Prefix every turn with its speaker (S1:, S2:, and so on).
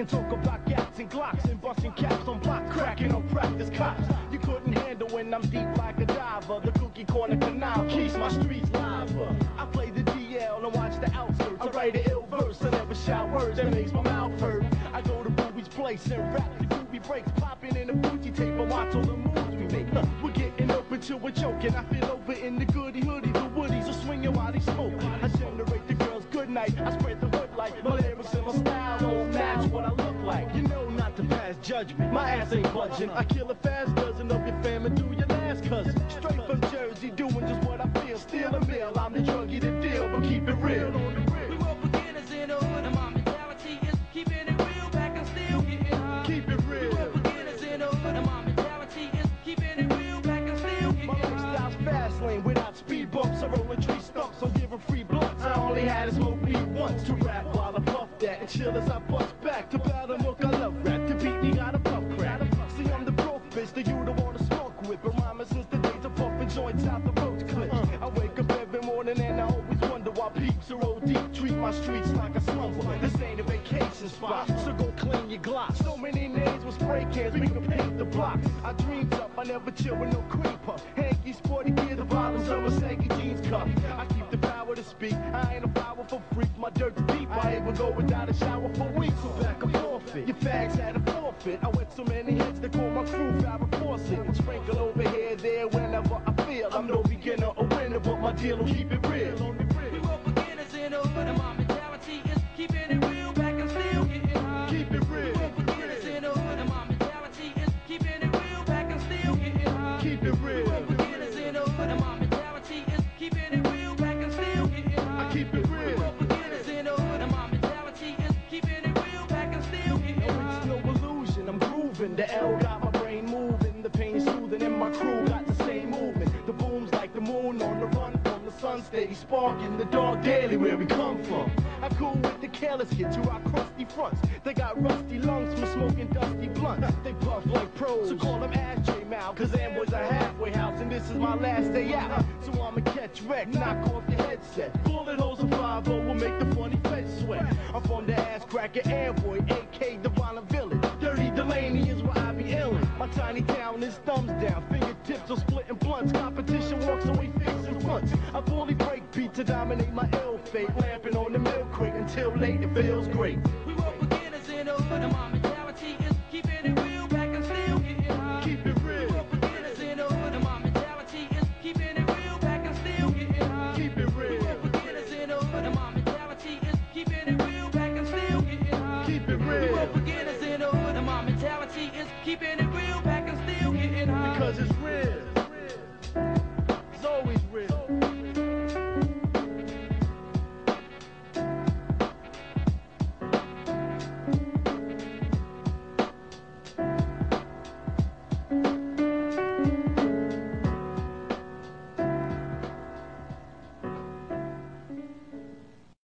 S1: can talk about gats and glocks and busting caps on blocks, cracking on practice cops. You couldn't handle when I'm deep like a diver. The cookie corner canal keeps my streets lava. I play the DL and watch the outskirts. I write an ill verse, I never shout words that makes my mouth hurt. I go to Booby's place and rap the groovy breaks, popping in the Fuji tape and watch all the moves we make. We're getting open till we're choking. I feel over in the goody hoodie. The woodies are swinging while they smoke. I generate the girls good night. I spread the hood like my lyrics and my style don't match what I look like. You know not to pass judgment. My ass ain't budging. I kill a fast dozen of your fam and do your last cousin. Straight from Jersey, doing just what I feel. Steal a meal. I'm the druggie to deal, but keep it real.
S2: We were beginners in the hood, and my mentality is keeping it real, back and still getting high.
S1: Keep it real.
S2: We were beginners in the hood, and my mentality is keeping it real, back and still getting
S1: My
S2: high.
S1: lifestyle's fast lane without speed bumps. I roll a tree stumps, so giving free blunts. I only had to smoke weed once to rap while I puff that and chill as I bust back. To battle look, I love rap. To beat me, gotta puff crack. See, I'm the broke bitch that you don't wanna smoke with. But rhyming since the days of puffing joints out the roach clips. I wake up every morning and I always wonder why peeps are OD. Treat my streets like a slumber. This ain't a vacation spot, so go clean your Glock. So many names with spray cans, we can paint the blocks. I dreamed up, I never chill with no cream puff. Hanky, sporty gear, the bottoms of a saggy jeans cuff. I keep the power to speak, I ain't a flower for freak. My dirt's deep, I even go without a shower for weeks. So back a forfeit, your fags had a forfeit. I went so many hits, they call my crew Farrah Fawcett. And sprinkle over here, there, whenever I feel. I'm no beginner or winner, but my deal will keep it real.
S2: We were beginners in the hood, and my mentality is keeping it real, back and still getting high.
S1: Keep it real.
S2: We were beginners in the hood, and my mentality is keeping it real, back and still getting high.
S1: Keep it real.
S2: We were beginners in the hood, and my mentality is keeping it real, back and still getting high.
S1: I keep it
S2: We
S1: real.
S2: were beginners in the hood, and my mentality is keeping it real, back and still getting
S1: No,
S2: high.
S1: it's no illusion, I'm grooving. The L got my brain moving, the pain soothing, and my crew got the same movement. The boom's like the moon on the run from the sun, steady sparking the dark daily where we come from. I cool with the careless kids who rock crusty fronts. They got rusty lungs from smoking dusty blunts. They puff like pros, so call them Ashtray Mouth. Cause Amboy's a halfway house and this is my last day out. So I'ma catch wreck, knock off your headset. Bullet holes of 5 will make the funny feds sweat. I'm from the ass cracker Amboy, AK the violent villain. Dirty Delaney is where I be illin'. My tiny town is thumbs down, fingertips are splitting blunts. Competition walks away fixing fronts. I fully break beat to dominate my ill fate. Lamping on the milk crate until late, it feels great.
S2: We were beginners in the hood, and my